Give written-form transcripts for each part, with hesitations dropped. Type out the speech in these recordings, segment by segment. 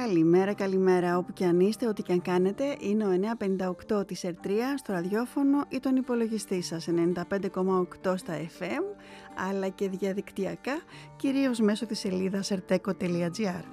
Καλημέρα, καλημέρα όπου και αν είστε, ό,τι και αν κάνετε. Είναι ο 958 της Ερτρία στο ραδιόφωνο ή τον υπολογιστή σας, 95,8 στα FM, αλλά και διαδικτυακά, κυρίως μέσω της σελίδας erteco.gr.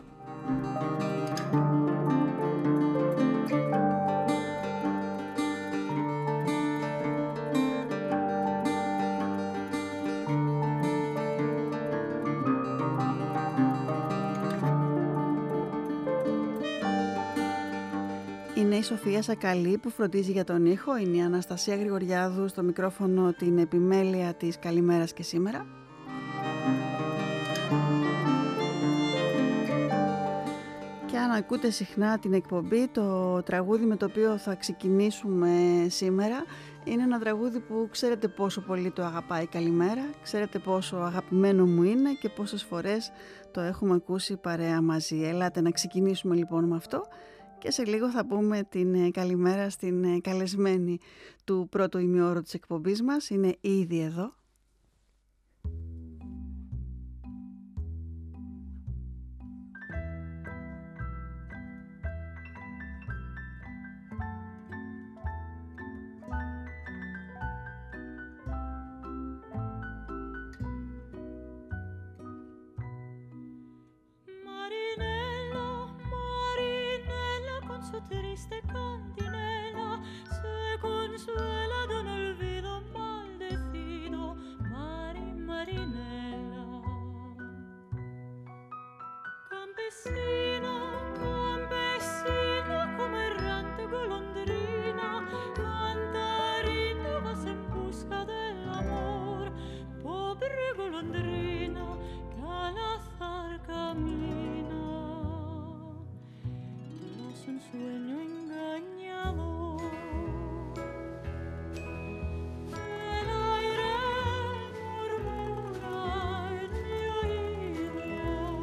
Είναι η Σοφία Σακαλή που φροντίζει για τον ήχο, είναι η Αναστασία Γρηγοριάδου στο μικρόφωνο, την επιμέλεια της καλημέρας και σήμερα. Και αν ακούτε συχνά την εκπομπή, το τραγούδι με το οποίο θα ξεκινήσουμε σήμερα είναι ένα τραγούδι που ξέρετε πόσο πολύ το αγαπάει η Καλημέρα, ξέρετε πόσο αγαπημένο μου είναι και πόσες φορές το έχουμε ακούσει παρέα μαζί. Ελάτε να ξεκινήσουμε λοιπόν με αυτό. Και σε λίγο θα πούμε την καλημέρα στην καλεσμένη του πρώτου ημιώρου της εκπομπής μας. Είναι ήδη εδώ. Su triste cantinela se consuela de un olvido maldecido, Marinela. Campesina, campesina, como errante golondrina, cantarina vas en busca del amor, pobre golondrina que al azar camina. Un sueño engañador. El aire murmura en mi oído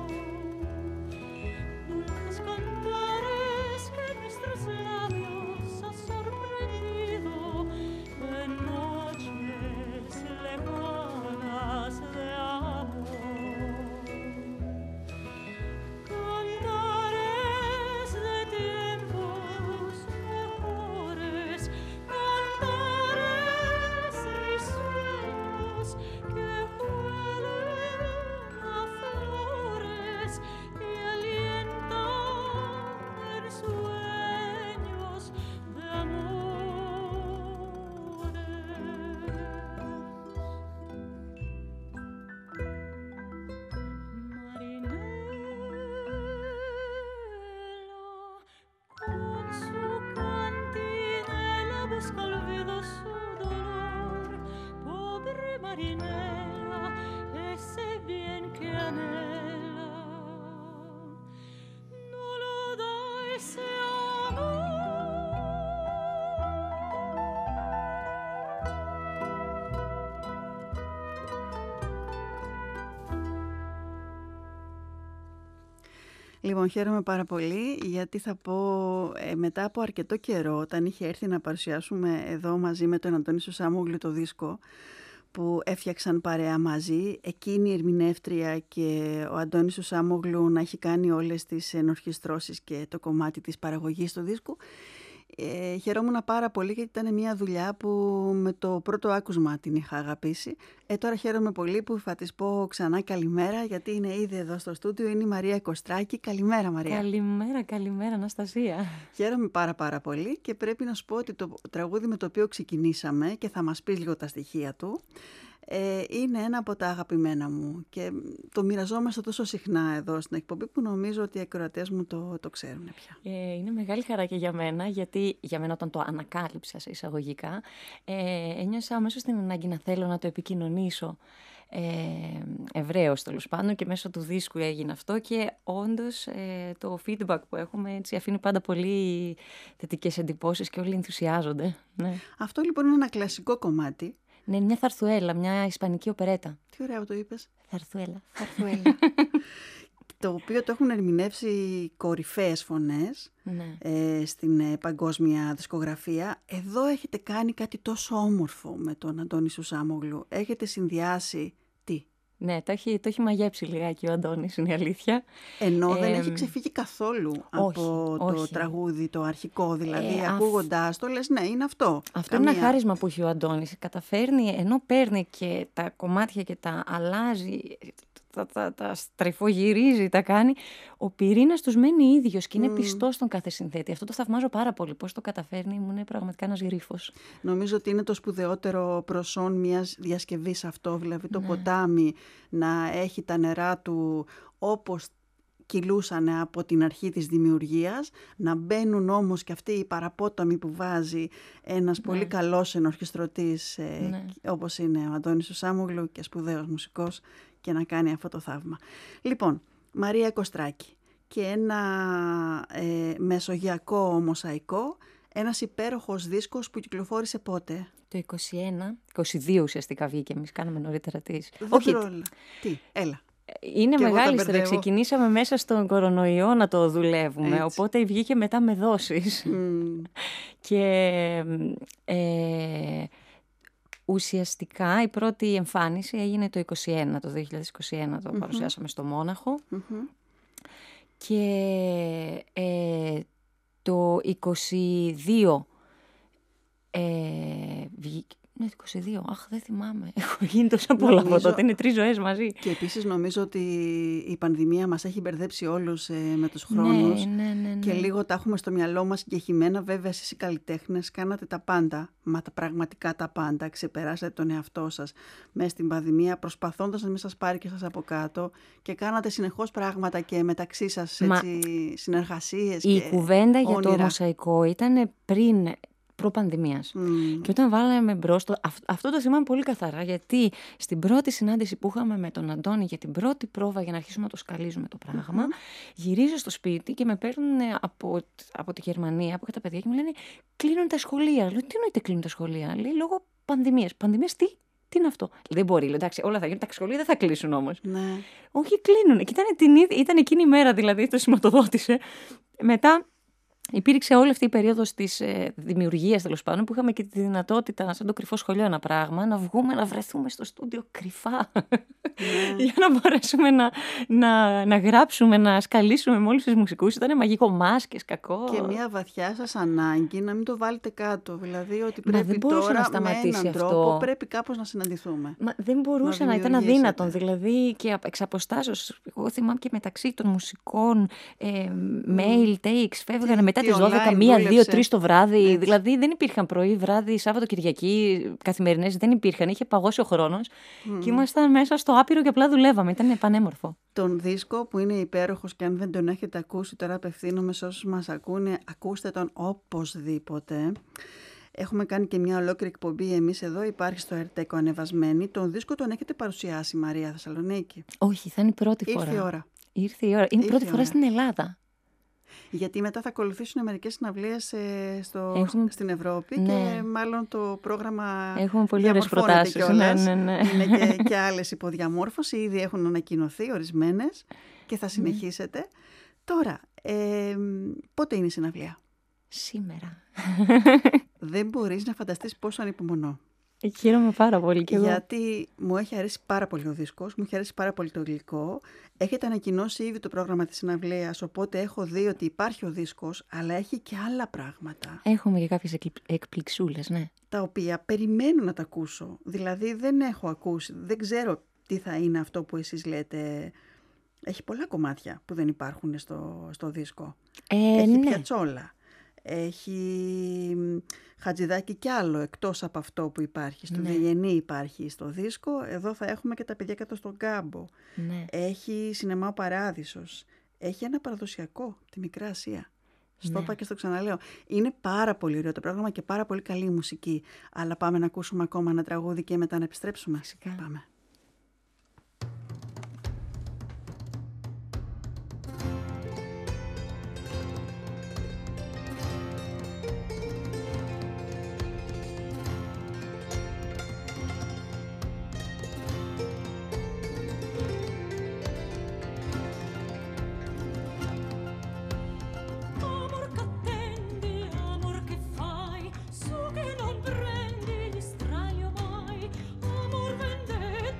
dulces cantares que nuestros labios han sorprendido en noches lejanas de amor. Λοιπόν, χαίρομαι πάρα πολύ γιατί θα πω μετά από αρκετό καιρό, όταν είχε έρθει να παρουσιάσουμε εδώ μαζί με τον Αντώνη Σουσάμογλου το δίσκο που έφτιαξαν παρέα μαζί, εκείνη η ερμηνεύτρια και ο Αντώνης Σουσάμογλου να έχει κάνει όλες τις ενορχιστρώσεις και το κομμάτι της παραγωγής του δίσκου. Χαιρόμουν πάρα πολύ γιατί ήταν μια δουλειά που με το πρώτο άκουσμα την είχα αγαπήσει. Τώρα χαίρομαι πολύ που θα της πω ξανά καλημέρα γιατί είναι ήδη εδώ στο στούντιο, είναι η Μαρία Κωστράκη. Καλημέρα Μαρία. Καλημέρα Αναστασία. Χαίρομαι πάρα πολύ και πρέπει να σου πω ότι το τραγούδι με το οποίο ξεκινήσαμε και θα μας πεις λίγο τα στοιχεία του είναι ένα από τα αγαπημένα μου και το μοιραζόμαστε τόσο συχνά εδώ στην εκπομπή που νομίζω ότι οι ακροατές μου το ξέρουν πια. Είναι μεγάλη χαρά και για μένα, γιατί για μένα όταν το ανακάλυψα σε εισαγωγικά ένιωσα αμέσως την ανάγκη να θέλω να το επικοινωνήσω ευρέως τέλος πάντων και μέσω του δίσκου έγινε αυτό και όντως το feedback που έχουμε έτσι αφήνει πάντα πολύ θετικές εντυπώσεις και όλοι ενθουσιάζονται. Ναι. Αυτό λοιπόν είναι ένα κλασικό κομμάτι. Ναι, μια θαρθουέλα, μια ισπανική οπερέτα. Τι ωραία που το είπες. Θαρθουέλα. Το οποίο το έχουν ερμηνεύσει κορυφαίες φωνές στην παγκόσμια δισκογραφία. Εδώ έχετε κάνει κάτι τόσο όμορφο με τον Αντώνη Σουσάμογλου. Έχετε συνδυάσει τι? Ναι, το έχει μαγέψει λιγάκι ο Αντώνης, είναι η αλήθεια. Ενώ δεν έχει ξεφύγει καθόλου από το τραγούδι, το αρχικό. Δηλαδή, ακούγοντάς το, λες, ναι, είναι αυτό. Αυτό είναι ένα χάρισμα που έχει ο Αντώνης. Καταφέρνει, ενώ παίρνει και τα κομμάτια και τα αλλάζει, τα στριφογυρίζει, τα κάνει, ο πυρήνας τους μένει ίδιος και είναι πιστός στον κάθε συνθέτη. Αυτό το θαυμάζω πάρα πολύ. Πώς το καταφέρνει, μου είναι πραγματικά ένας γρίφος. Νομίζω ότι είναι το σπουδαιότερο προσόν μιας διασκευής αυτό, δηλαδή το ποτάμι να έχει τα νερά του όπως κυλούσαν από την αρχή της δημιουργίας, να μπαίνουν όμως και αυτοί οι παραπόταμοι που βάζει ένας πολύ καλός ενορχιστρωτής όπως είναι ο Αντώνης Σουσάμογλου και σπουδαίος μουσικός, και να κάνει αυτό το θαύμα. Λοιπόν, Μαρία Κωστράκη και ένα μεσογειακό μοσαϊκό, ένας υπέροχος δίσκος που κυκλοφόρησε πότε? Το 22 ουσιαστικά βγήκε, εμείς κάναμε νωρίτερα τις... Τι, έλα. Είναι μεγάλη ιστορία. Ξεκινήσαμε μέσα στον κορονοϊό να το δουλεύουμε, οπότε βγήκε μετά με δόσεις. Και ουσιαστικά η πρώτη εμφάνιση έγινε το 2021, το 2021 το παρουσιάσαμε στο Μόναχο. Και το 22 βγήκε. Ναι, 22. Αχ, δεν θυμάμαι. Έχω γίνει τόσο πολλά από τότε. Είναι 3 ζωές μαζί. Και επίσης νομίζω ότι η πανδημία μας έχει μπερδέψει όλους με τους χρόνους. Ναι. Και λίγο τα έχουμε στο μυαλό μας συγκεκριμένα. Βέβαια, εσείς οι καλλιτέχνες κάνατε τα πάντα. Μα πραγματικά τα πάντα. Ξεπεράσατε τον εαυτό σας μέσα στην πανδημία, προσπαθώντας να μην σας πάρει και σας από κάτω. Και κάνατε συνεχώς πράγματα και μεταξύ σας συνεργασίες. Η κουβέντα για το μοσαϊκό ήταν πριν. Προπανδημίας. Και όταν βάλαμε μπρος, αυτό το θυμάμαι πολύ καθαρά, γιατί στην πρώτη συνάντηση που είχαμε με τον Αντώνη για την πρώτη πρόβα για να αρχίσουμε να το σκαλίζουμε το πράγμα, γυρίζω στο σπίτι και με παίρνουν από τη Γερμανία, που είχα τα παιδιά, και μου λένε κλείνουν τα σχολεία. Λέω, τι εννοείται κλείνουν τα σχολεία? Λέει, λόγω πανδημίας. Πανδημίας τι? Τι είναι αυτό? Δεν μπορεί, λέω, εντάξει, όλα θα γίνουν, τα σχολεία δεν θα κλείσουν όμως. Ναι. Όχι, κλείνουν. Και ήταν εκείνη η μέρα, δηλαδή, το σηματοδότησε. Μετά υπήρξε όλη αυτή η περίοδος της δημιουργίας, τέλος πάντων, που είχαμε και τη δυνατότητα, σαν το κρυφό σχολείο ένα πράγμα, να βγούμε, να βρεθούμε στο στούντιο κρυφά για να μπορέσουμε να γράψουμε, να σκαλίσουμε με όλους τους μουσικούς. Ήταν μαγικό, μάσκες, κακό. Και μια βαθιά σας ανάγκη να μην το βάλετε κάτω. Δηλαδή ότι πρέπει τώρα να σταματήσει με έναν τρόπο πρέπει κάπως να συναντηθούμε. Μα δεν μπορούσε να ήταν αδύνατον. Δηλαδή και εξ αποστάσεως, εγώ θυμάμαι και μεταξύ των μουσικών mail takes, φεύγανε μετά τις 12, 1, 2, 3 το βράδυ. Έτσι. Δηλαδή δεν υπήρχαν πρωί, βράδυ, Σάββατο, Κυριακή, καθημερινές, δεν υπήρχαν. Είχε παγώσει ο χρόνος και ήμασταν μέσα στο άπειρο και απλά δουλεύαμε. Ήταν πανέμορφο. Τον δίσκο που είναι υπέροχος, και αν δεν τον έχετε ακούσει, τώρα απευθύνομαι σε όσους μας ακούνε, ακούστε τον οπωσδήποτε. Έχουμε κάνει και μια ολόκληρη εκπομπή εμείς εδώ, υπάρχει στο ΕΡΤΕΚΟ ανεβασμένη. Τον δίσκο τον έχετε παρουσιάσει, Μαρία, Θεσσαλονίκη? Όχι, θα είναι η πρώτη φορά. Ήρθε η ώρα. Ήρθε η ώρα. Είναι η πρώτη φορά στην Ελλάδα. Γιατί μετά θα ακολουθήσουν μερικές συναυλίες στην Ευρώπη, ναι. Και μάλλον το πρόγραμμα έχουμε πολύ ωραίες προτάσεις. Ναι. Είναι και άλλες υποδιαμόρφωση, ήδη έχουν ανακοινωθεί ορισμένες και θα συνεχίσετε. Τώρα, πότε είναι η συναυλία? Σήμερα. Δεν μπορείς να φανταστείς πόσο ανυπομονώ. Χαίρομαι πάρα πολύ και εγώ. Γιατί μου έχει αρέσει πάρα πολύ ο δίσκος, μου έχει αρέσει πάρα πολύ το υλικό. Έχετε ανακοινώσει ήδη το πρόγραμμα της συναυλίας, οπότε έχω δει ότι υπάρχει ο δίσκος, αλλά έχει και άλλα πράγματα. Έχουμε και κάποιες εκπληξούλες, ναι. Τα οποία περιμένω να τα ακούσω. Δηλαδή δεν έχω ακούσει, δεν ξέρω τι θα είναι αυτό που εσείς λέτε. Έχει πολλά κομμάτια που δεν υπάρχουν στο δίσκο. Έχει πιατσόλα. Έχει Χατζηδάκη κι άλλο εκτός από αυτό που υπάρχει. Στο Δεγενή υπάρχει στο δίσκο. Εδώ θα έχουμε και τα παιδιά κάτω στον κάμπο. Ναι. Έχει Σινεμά ο Παράδεισος. Έχει ένα παραδοσιακό, τη Μικρά Ασία. Στο είπα και στο ξαναλέω. Είναι πάρα πολύ ωραίο το πρόγραμμα και πάρα πολύ καλή μουσική. Αλλά πάμε να ακούσουμε ακόμα ένα τραγούδι και μετά να επιστρέψουμε. Φυσικά. Πάμε. Su che non prendi gli strali mai, amor vendetta.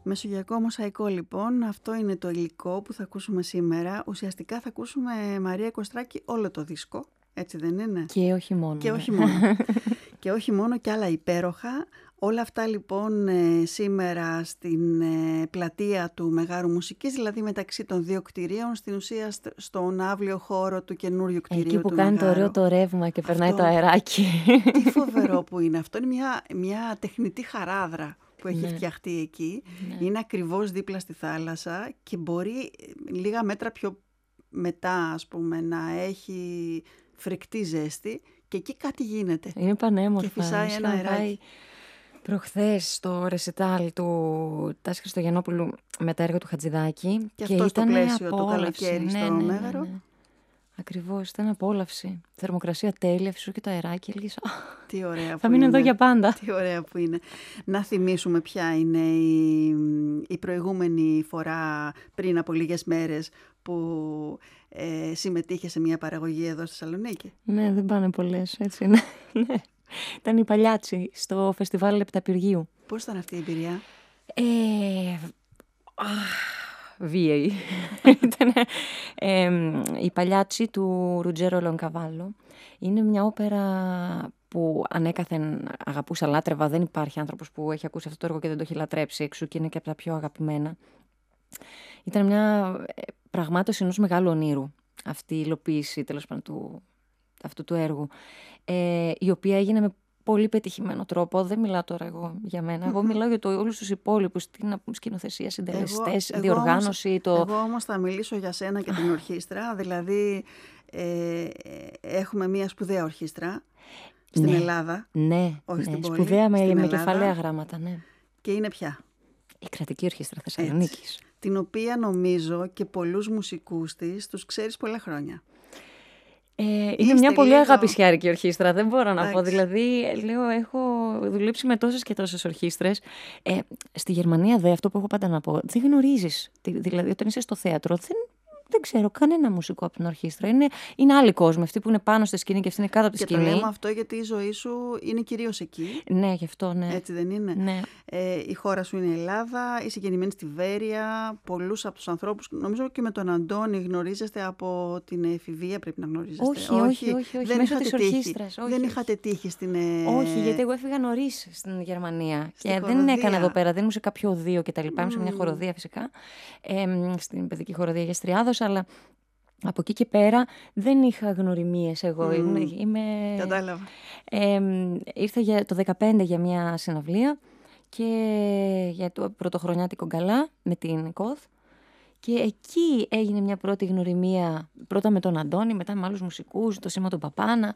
Μεσογειακό Μοσαϊκό λοιπόν, αυτό είναι το υλικό που θα ακούσουμε σήμερα. Ουσιαστικά θα ακούσουμε, Μαρία Κωστράκη, όλο το δίσκο, έτσι δεν είναι? Και όχι μόνο. Και όχι μόνο. Και όχι μόνο, και άλλα υπέροχα. Όλα αυτά λοιπόν σήμερα στην πλατεία του Μεγάρου Μουσικής, δηλαδή μεταξύ των δύο κτηρίων, στην ουσία στον αύλιο χώρο του καινούριου κτηρίου του Μεγάρου. Εκεί που κάνει το ωραίο το ρεύμα και περνάει το αεράκι. Τι φοβερό που είναι αυτό. Είναι μια τεχνητή χαράδρα που έχει φτιαχτεί εκεί. Είναι ακριβώς δίπλα στη θάλασσα και μπορεί λίγα μέτρα πιο μετά, ας πούμε, να έχει φρικτή ζέστη και εκεί κάτι γίνεται. Είναι πανέμορφα. Και φυσάει ένα αεράκι. Προχθές στο ρεσιτάλ του Τάση Χριστογεννόπουλου με τα έργα του Χατζηδάκη. Και αυτό στο πλαίσιο του καλοκαίρι στο Μέγαρο. Ναι. Ακριβώς, ήταν απόλαυση. Θερμοκρασία τέλεια, φυσού και το αεράκι. Έλεγες, τι ωραία που θα μείνω εδώ για πάντα. Τι ωραία που είναι. Να θυμίσουμε ποια είναι η προηγούμενη φορά πριν από λίγες μέρες που συμμετείχε σε μια παραγωγή εδώ στη Θεσσαλονίκη. Ναι, δεν πάνε πολλές, έτσι είναι. Ναι. Ήταν η Παλιάτσι στο φεστιβάλ Λεπταπυργίου. Πώς ήταν αυτή η εμπειρία? Βίαιη. Ήταν η Παλιάτσι του Ρουτζέρο Λονκαβάλο. Είναι μια όπερα που ανέκαθεν αγαπούσα, λάτρευα. Δεν υπάρχει άνθρωπος που έχει ακούσει αυτό το έργο και δεν το έχει λατρέψει, εξού και είναι και από τα πιο αγαπημένα. Ήταν μια πραγμάτωση ενός μεγάλου ονείρου αυτή η υλοποίηση, τέλος πάντων, αυτού του έργου, η οποία έγινε με πολύ πετυχημένο τρόπο. Δεν μιλάω τώρα εγώ για μένα. Εγώ μιλάω για όλους τους υπόλοιπους, την σκηνοθεσία, συντελεστές, διοργάνωση. Εγώ όμως θα μιλήσω για σένα και την ορχήστρα. Δηλαδή, έχουμε μια σπουδαία ορχήστρα στην Ελλάδα. Ναι, όχι στην πόλη, σπουδαία με κεφαλαία γράμματα. Ναι. Και είναι πια η Κρατική Ορχήστρα Θεσσαλονίκης. Την οποία νομίζω και πολλούς μουσικούς της τους ξέρεις πολλά χρόνια. Είναι μια πολύ αγαπησιάρικη ορχήστρα, δεν μπορώ να πω. Δηλαδή, λέω, έχω δουλέψει με τόσες και τόσες ορχήστρες. Στη Γερμανία, αυτό που έχω πάντα να πω, δεν γνωρίζεις. Δηλαδή, όταν είσαι στο θέατρο, δεν ξέρω κανένα μουσικό από την ορχήστρα. Είναι άλλοι κόσμοι, αυτοί που είναι πάνω στη σκηνή και αυτοί είναι κάτω από τη σκηνή. Και το λέμε αυτό γιατί η ζωή σου είναι κυρίως εκεί. Ναι, γι' αυτό, ναι. Έτσι δεν είναι? Ναι. Η χώρα σου είναι η Ελλάδα, είσαι γεννημένη στη Βέρεια. Πολλούς από τους ανθρώπους, νομίζω και με τον Αντώνη γνωρίζεστε από την εφηβεία, πρέπει να γνωρίζεστε. Όχι. Μέσω της ορχήστρας. Δεν είχατε τύχει στην... Όχι, γιατί εγώ έφυγα νωρίς στην Γερμανία. Και δεν έκανα εδώ πέρα, δεν ήμουν σε κάποιο οδείο και τα λοιπά. Ήμουν σε μια χοροδία φυσικά, στην παιδική χοροδία Γεστριάδος. Αλλά από εκεί και πέρα δεν είχα γνωριμίες εγώ. Κατάλαβα. Ήρθα το 2015 για μια συναυλία και για το πρωτοχρονιάτικο γκαλά με την ΚΟΘ. Και εκεί έγινε μια πρώτη γνωριμία, πρώτα με τον Αντώνη, μετά με άλλους μουσικούς, το Σήμα του Παπάνα.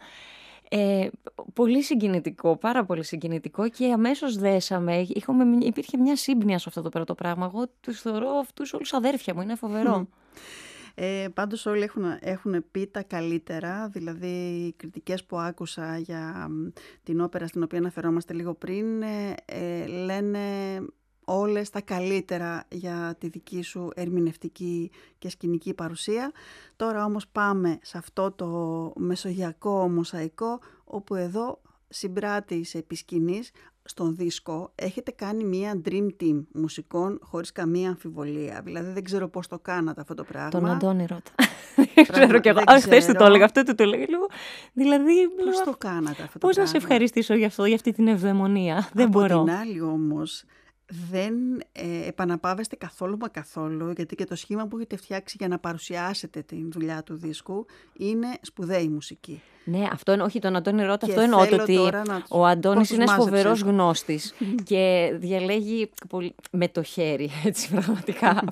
Πολύ συγκινητικό, πάρα πολύ συγκινητικό, και αμέσως δέσαμε. Υπήρχε μια σύμπνοια σε αυτό το πράγμα. Εγώ τους θεωρώ αυτούς όλους αδέρφια μου, είναι φοβερό. Πάντως όλοι έχουν πει τα καλύτερα, δηλαδή οι κριτικές που άκουσα για την όπερα στην οποία αναφερόμαστε λίγο πριν λένε όλες τα καλύτερα για τη δική σου ερμηνευτική και σκηνική παρουσία. Τώρα όμως πάμε σε αυτό το μεσογειακό μοσαϊκό, όπου εδώ συμπράτης επί σκηνής στον δίσκο έχετε κάνει μια dream team μουσικών χωρίς καμία αμφιβολία. Δηλαδή δεν ξέρω πώς το κάνατε αυτό το πράγμα. Τον Αντώνη ρώτα. Δεν ξέρω κι εγώ. Χθες το έλεγα, αυτό το έλεγα. Δηλαδή, πώς το κάνατε αυτό το πώς πράγμα? να σε ευχαριστήσω για αυτή την ευδαιμονία. Δεν μπορώ. Από την άλλη όμως, δεν επαναπάβεστε καθόλου μα καθόλου, γιατί και το σχήμα που έχετε φτιάξει για να παρουσιάσετε την δουλειά του δίσκου είναι σπουδαία μουσική. Ναι, αυτό είναι, όχι τον Αντώνη Ρώτα, αυτό εννοώ, ότι ο Αντώνης είναι φοβερός γνώστης και διαλέγει πολύ με το χέρι, έτσι πραγματικά.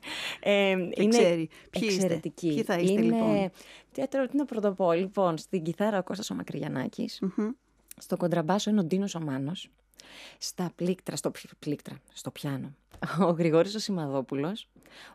Είναι εξαιρετική. Ποιοι θα είστε λοιπόν? Τι να πρωτοπώ, λοιπόν, στην κιθάρα ο Κώστας ο Μακρυγιαννάκης, στο κοντραμπάσο είναι ο Ντίνος ο Μάνος, στο πιάνο ο Γρηγόρης ο Σημαδόπουλος,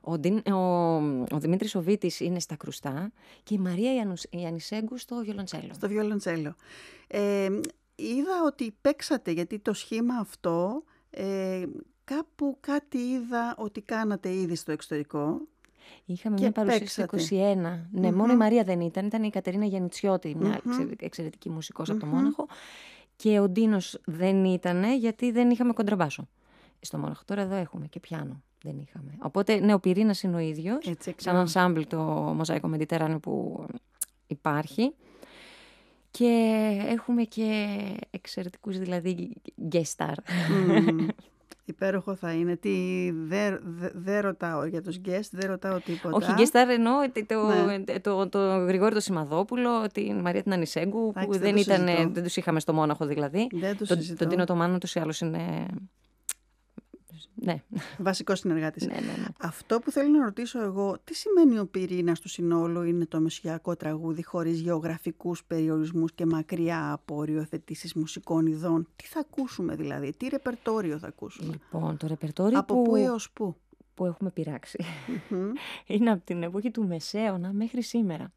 ο Δημήτρης ο Βίτης είναι στα κρουστά και η Μαρία Ιαννισέγκου στο βιολοντσέλο. Στο βιολοντσέλο. Είδα ότι παίξατε, γιατί το σχήμα αυτό κάπου κάτι είδα ότι κάνατε ήδη στο εξωτερικό. Είχαμε μια παρουσίαση στο 21. Ναι, μόνο η Μαρία δεν ήταν η Κατερίνα Γιαννιτσιώτη, μια εξαιρετική μουσικός από το Μόναχο. Και ο Ντίνος δεν ήτανε γιατί δεν είχαμε κοντραμπάσο. στο Μόναχο. Τώρα εδώ έχουμε και πιάνο. Δεν είχαμε. Οπότε, ναι, ο πυρήνας είναι ο ίδιος. Σαν ενσάμπλ το Μοζάικο Μεντιτεράνεο που υπάρχει. Και έχουμε και εξαιρετικούς δηλαδή guest star. Υπέροχο θα είναι. Δεν ρωτάω για τους guest, δεν ρωτάω τίποτα. Όχι, guest star εννοώ το Γρηγόρη το Σημαδόπουλο, τη Μαρία την Ανισέγκου, που δεν τους είχαμε στο Μόναχο δηλαδή. Τον Τίνο Τομάνο ούτως ή άλλως είναι... Ναι. Βασικός συνεργάτης. Ναι. Αυτό που θέλω να ρωτήσω εγώ, τι σημαίνει ο πυρήνας του συνόλου είναι το μεσογειακό τραγούδι χωρίς γεωγραφικούς περιορισμούς και μακριά από οριοθετήσεις μουσικών ειδών? Τι θα ακούσουμε δηλαδή, τι ρεπερτόριο θα ακούσουμε? Λοιπόν, το ρεπερτόριο από πού έως πού? Που έχουμε πειράξει. Είναι από την εποχή του Μεσαίωνα μέχρι σήμερα.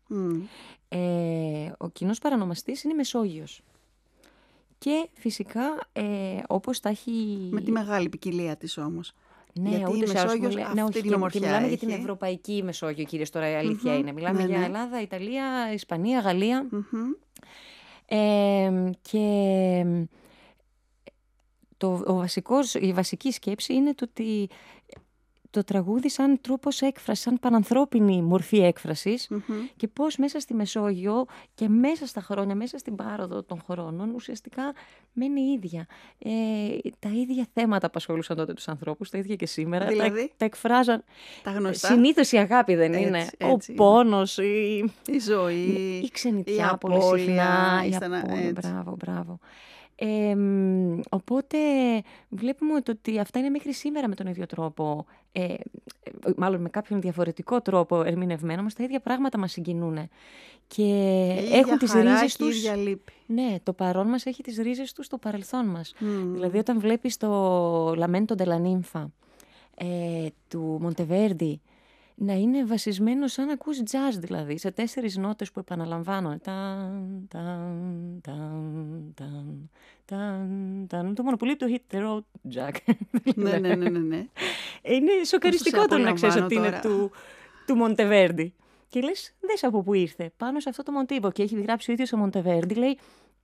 Ο κοινός παρανομαστής είναι η Μεσόγειος. Και φυσικά όπως τα έχει... Με τη μεγάλη ποικιλία της όμως. Ναι, γιατί η Μεσόγειος αυτή την ομορφιά μιλάμε έχει. για την Ευρωπαϊκή Μεσόγειο, κυρίως τώρα η αλήθεια είναι. Μιλάμε για Ελλάδα, Ιταλία, Ισπανία, Γαλλία. Και η βασική σκέψη είναι το ότι το τραγούδι σαν τρόπος έκφρασης, σαν πανανθρώπινη μορφή έκφρασης και πώς μέσα στη Μεσόγειο και μέσα στα χρόνια, μέσα στην πάροδο των χρόνων ουσιαστικά μένει ίδια. Τα ίδια θέματα απασχολούσαν τότε τους ανθρώπους, τα ίδια και σήμερα. Δηλαδή, τα εκφράζαν. Τα γνωστά. Συνήθως η αγάπη δεν είναι. Ο πόνος, η ζωή, η ξενιτιά, η απώλεια. Μπράβο. Οπότε βλέπουμε ότι αυτά είναι μέχρι σήμερα με τον ίδιο τρόπο, μάλλον με κάποιον διαφορετικό τρόπο ερμηνευμένα, όμως τα ίδια πράγματα μας συγκινούν. Και έχουν τις ρίζες τους. Ναι, το παρόν μας έχει τις ρίζες τους στο παρελθόν μας. Δηλαδή όταν βλέπεις το Lamento della Ninfa του Μοντεβέρντι να είναι βασισμένο σαν να ακούς jazz δηλαδή, σε 4 νότες που επαναλαμβάνω. Το μόνο που λείπει το hit the road, Jack. Ναι. Είναι σοκαριστικό το να ξέρεις ότι είναι του Μοντεβέρντι. Και λες, δες από πού ήρθε, πάνω σε αυτό το μοτίβο. Και έχει γράψει ο ίδιος ο Μοντεβέρντι, λέει,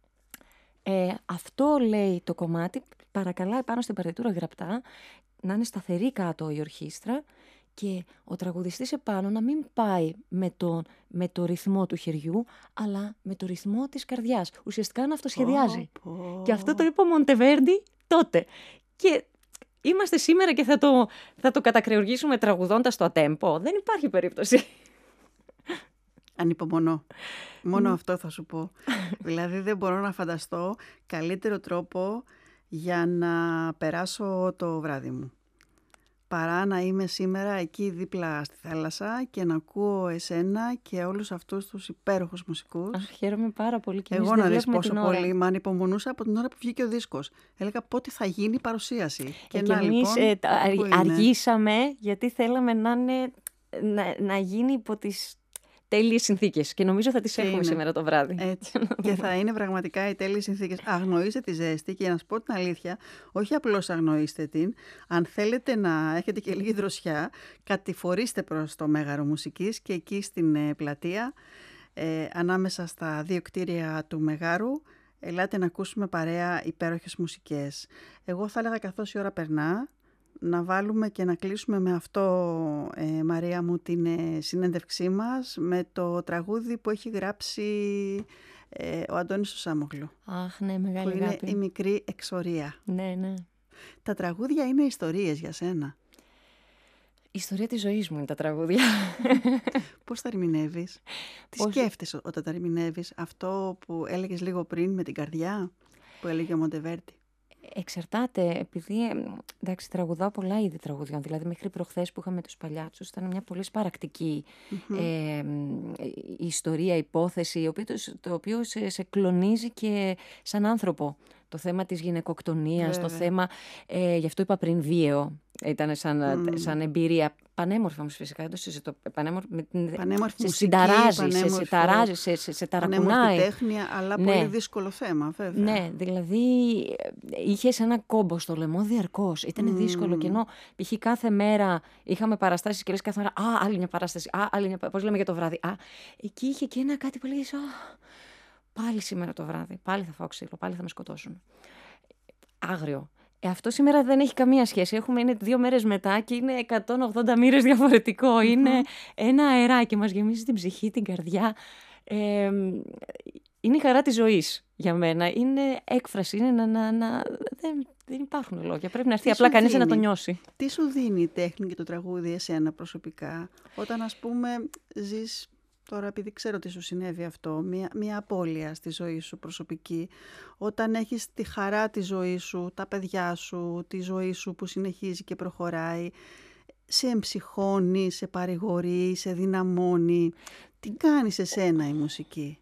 αυτό λέει το κομμάτι, παρακαλάει πάνω στην παρτιτούρα γραπτά, να είναι σταθερή κάτω η ορχήστρα, και ο τραγουδιστής επάνω να μην πάει με το ρυθμό του χεριού, αλλά με το ρυθμό της καρδιάς. Ουσιαστικά να αυτοσχεδιάζει. Και αυτό το είπε ο Μοντεβέρντι τότε. Και είμαστε σήμερα και θα το κατακρεουργήσουμε τραγουδώντας το ατέμπο. Δεν υπάρχει περίπτωση. Ανυπομονώ. Μόνο αυτό θα σου πω. Δηλαδή δεν μπορώ να φανταστώ καλύτερο τρόπο για να περάσω το βράδυ μου, παρά να είμαι σήμερα εκεί δίπλα στη θάλασσα και να ακούω εσένα και όλους αυτούς τους υπέροχους μουσικούς. Χαίρομαι πάρα πολύ. Και εγώ να δεις πόσο πολύ με ανυπομονούσα από την ώρα που βγήκε ο δίσκος. Έλεγα πότε θα γίνει η παρουσίαση. Και εμείς αργήσαμε γιατί θέλαμε να γίνει υπό τις τέλειες συνθήκες. Και νομίζω θα τις έχουμε σήμερα το βράδυ. Έτσι. Και θα είναι πραγματικά οι τέλειες συνθήκες. Αγνοήστε τη ζέστη και να σου πω την αλήθεια, όχι απλώς αγνοήστε την. Αν θέλετε να έχετε και λίγη δροσιά, κατηφορήστε προς το Μέγαρο Μουσικής και εκεί στην πλατεία, ανάμεσα στα 2 κτίρια του Μεγάρου, ελάτε να ακούσουμε παρέα υπέροχες μουσικές. Εγώ θα έλεγα, καθώς η ώρα περνά, να βάλουμε και να κλείσουμε με αυτό, Μαρία μου, την συνέντευξή μας με το τραγούδι που έχει γράψει ο Αντώνης ο Σάμογλου. Αχ, ναι, μεγάλη που αγάπη. Είναι η μικρή εξορία. Ναι. Τα τραγούδια είναι ιστορίες για σένα. Η ιστορία της ζωής μου είναι τα τραγούδια. Πώς τα ερμηνεύεις? Τι σκέφτεσαι όταν τα ερμηνεύεις? Αυτό που έλεγες λίγο πριν με την καρδιά, που έλεγε ο Μοντεβέρντι. Εξαρτάται, επειδή τραγουδάω πολλά είδη τραγουδιών. Δηλαδή, μέχρι προχθές που είχαμε τους Παλιάτσους, ήταν μια πολύ σπαρακτική ιστορία, υπόθεση, το οποίο σε κλονίζει και σαν άνθρωπο. Το θέμα της γυναικοκτονίας, το θέμα, γι' αυτό είπα πριν, βίαιο. Ήταν σαν εμπειρία. Πανέμορφα όμως φυσικά, δεν το συζητώ. Πανέμορφη μουσική, συνταράζει, σε ταρακουνάει. Πανέμορφη τέχνη, αλλά πολύ δύσκολο θέμα, βέβαια. Ναι, δηλαδή είχες ένα κόμπο στο λαιμό διαρκώς. Ήταν δύσκολο και ενώ π.χ. κάθε μέρα είχαμε παραστάσεις και λες κάθε μέρα, άλλη μια παράσταση, άλλη μια, πώς λέμε για το βράδυ. Εκεί είχε και ένα κάτι που λέγες, πάλι σήμερα το βράδυ, πάλι θα φάω ξύλο, πάλι θα με σκοτώσουν. Άγριο. Αυτό σήμερα δεν έχει καμία σχέση. Είναι 2 μέρες μετά και είναι 180 μοίρες διαφορετικό. Είναι ένα αεράκι, μας γεμίζει την ψυχή, την καρδιά. Είναι η χαρά της ζωής για μένα. Είναι έκφραση. Είναι δεν υπάρχουν λόγια. Πρέπει να έρθει απλά κανείς να το νιώσει. Τι σου δίνει η τέχνη και το τραγούδι εσένα προσωπικά, όταν ας πούμε ζεις τώρα, επειδή ξέρω τι σου συνέβη αυτό, μια απώλεια στη ζωή σου προσωπική, όταν έχεις τη χαρά της ζωής σου, τα παιδιά σου, τη ζωή σου που συνεχίζει και προχωράει, σε εμψυχώνει, σε παρηγορεί, σε δυναμώνει. Τι κάνει σε σένα η μουσική?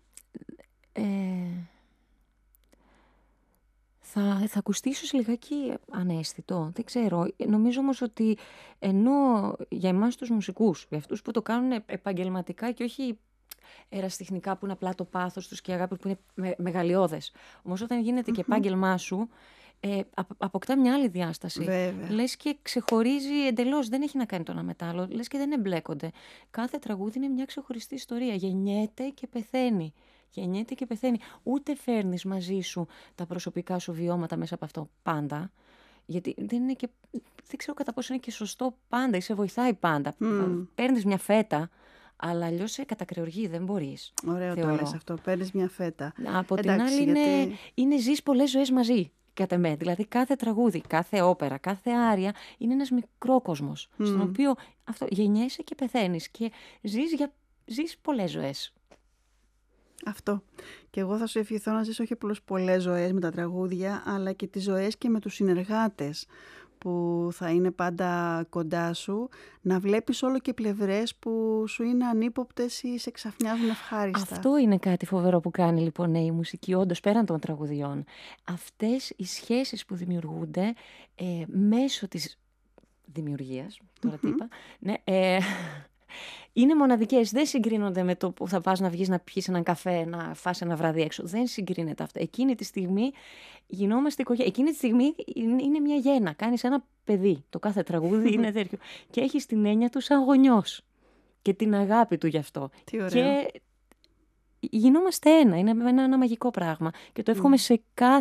Θα ακουστεί ίσως λιγάκι αναίσθητο, δεν ξέρω. Νομίζω όμως ότι ενώ για εμάς τους μουσικούς, για αυτούς που το κάνουν επαγγελματικά και όχι ερασιτεχνικά που είναι απλά το πάθος τους και η αγάπη που είναι μεγαλειώδες. Όμως όταν γίνεται και επάγγελμά σου, αποκτά μια άλλη διάσταση. Βέβαια. Λες και ξεχωρίζει εντελώς, δεν έχει να κάνει το ένα με το άλλο, λες και δεν εμπλέκονται. Κάθε τραγούδι είναι μια ξεχωριστή ιστορία, γεννιέται και πεθαίνει. Γεννιέται και πεθαίνει. Ούτε φέρνεις μαζί σου τα προσωπικά σου βιώματα μέσα από αυτό πάντα. Γιατί δεν ξέρω κατά πόσο είναι και σωστό πάντα ή σε βοηθάει πάντα. Παίρνεις μια φέτα, αλλά αλλιώς σε κατακρεουργεί, δεν μπορείς. Ωραίο το λες αυτό, παίρνεις μια φέτα. Από την άλλη είναι ζεις πολλές ζωές μαζί. Κατά με. Δηλαδή κάθε τραγούδι, κάθε όπερα, κάθε άρια είναι ένας μικρόκοσμος, στον οποίο γεννιέσαι και πεθαίνεις και ζεις πολλές ζωές. Αυτό. Και εγώ θα σου ευχηθώ να ζεις όχι απλώς πολλές ζωές με τα τραγούδια, αλλά και τις ζωές και με τους συνεργάτες που θα είναι πάντα κοντά σου, να βλέπεις όλο και πλευρές που σου είναι ανύποπτες ή σε ξαφνιάζουν ευχάριστα. Αυτό είναι κάτι φοβερό που κάνει λοιπόν η μουσική, όντως πέραν των τραγουδιών. Αυτές οι σχέσεις που δημιουργούνται μέσω της δημιουργίας, τώρα τι είπα, ναι, είναι μοναδικές, δεν συγκρίνονται με το που θα πας να βγεις να πιεις έναν καφέ, να φας ένα βράδυ έξω. Δεν συγκρίνεται αυτό. Εκείνη τη στιγμή γινόμαστε οικογένεια. Εκείνη τη στιγμή είναι μια γέννα. Κάνεις ένα παιδί. Το κάθε τραγούδι είναι τέτοιο. Και έχεις την έννοια του σαν γονιός. Και την αγάπη του γι' αυτό. Τι ωραίο. Και γινόμαστε ένα. Είναι ένα μαγικό πράγμα. Και το εύχομαι σε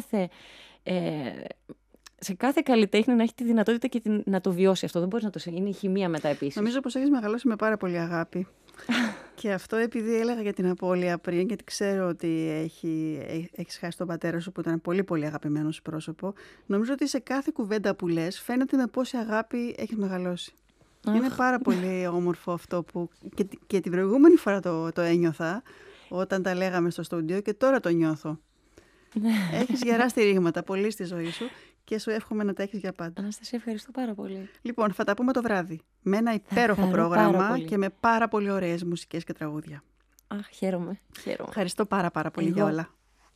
κάθε καλλιτέχνη να έχει τη δυνατότητα και να το βιώσει αυτό. Δεν μπορείς να το είναι η χημεία μετά επίσης. Νομίζω πως έχεις μεγαλώσει με πάρα πολύ αγάπη. Και αυτό επειδή έλεγα για την απώλεια πριν, γιατί ξέρω ότι έχεις χάσει τον πατέρα σου που ήταν πολύ πολύ αγαπημένο σου πρόσωπο, νομίζω ότι σε κάθε κουβέντα που λες φαίνεται με πόση αγάπη έχεις μεγαλώσει. Είναι πάρα πολύ όμορφο αυτό που και την προηγούμενη φορά το ένιωθα όταν τα λέγαμε στο στούντιο και τώρα το νιώθω. Έχεις γερά στηρίγματα πολύ στη ζωή σου. Και σου εύχομαι να τα έχεις για πάντα. Αναστασία, ευχαριστώ πάρα πολύ. Λοιπόν, θα τα πούμε το βράδυ. Με ένα υπέροχο πρόγραμμα και με πάρα πολύ ωραίες μουσικές και τραγούδια. Αχ, χαίρομαι. Ευχαριστώ πάρα πολύ για όλα.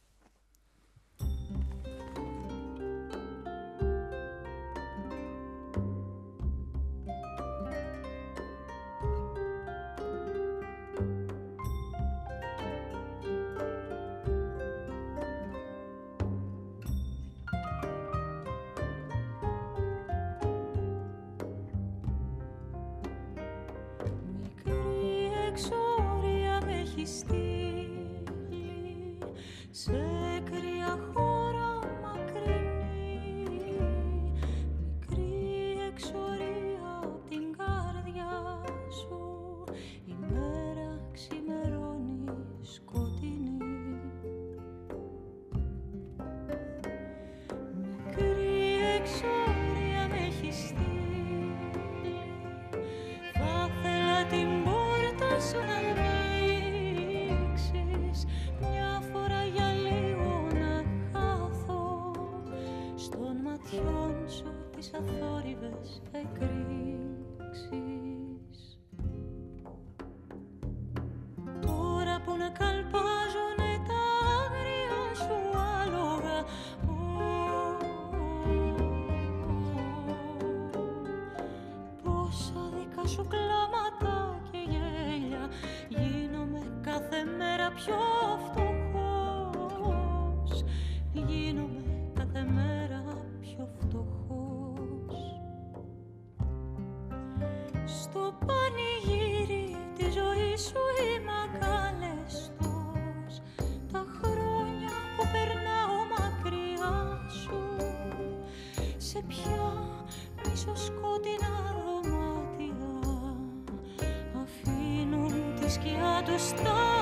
Σε κρύα χώρα μακρινή, μικρή εξορία απ' την καρδιά σου, η μέρα ξημερώνει σκοτεινή. Μικρή εξορία με έχει στείλει, θα θέλα την πόρτα σου να ανοίξεις, μια φορά για λίγο να χάθω στον ματιών σου τις αθόρυβες εκρήξεις. Τώρα που να καλπάζουνε τα άγρια σου άλογα, πόσα δικά σου κλάματα και γέλια, γίνομαι κάθε μέρα πιο φτωχός, γίνομαι κάθε μέρα πιο φτωχός. σε ποια πίσω σκότεινα δωμάτια αφήνουν τη σκιά του στα